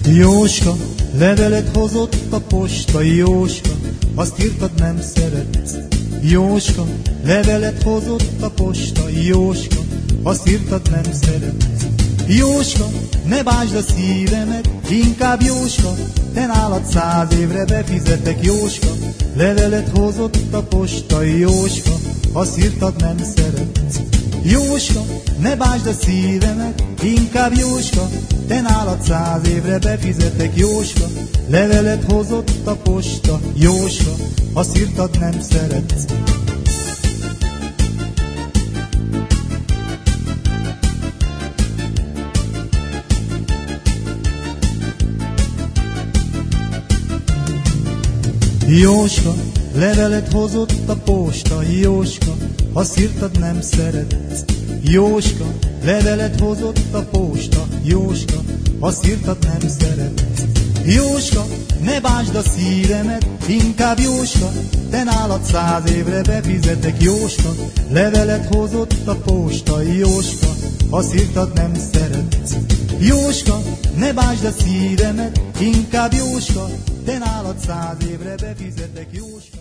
Jóska, levelet hozott a posta, Jóska, azt írtad nem szeretsz. Jóska, levelet hozott a posta, Jóska, azt írtad nem szeretsz. Jóska, ne bántsd a szívemet, inkább Jóska, te nálad 100 évre befizetek. Jóska, levelet hozott a posta, Jóska, azt írtad nem szeretsz. Jóska, ne bántsd a szívemet, inkább Jóska, te nálad 100 évre befizetek. Jóska, levelet hozott a posta, Jóska, azt írtad nem szeretsz. Jóska, levelet hozott a posta, Jóska, azt írtad nem szeretsz. Jóska, levelet hozott a posta, Jóska, azt írtad nem szeretsz. Jóska, ne bántsd a szívemet, inkább Jóska, te nálad 100 évre befizetek. Jóska, levelet hozott a posta, Jóska, azt írtad nem szeretsz. Jóska, ne bántsd a szívemet, inkább Jóska, te nálad 100 évre befizetek. Jóska.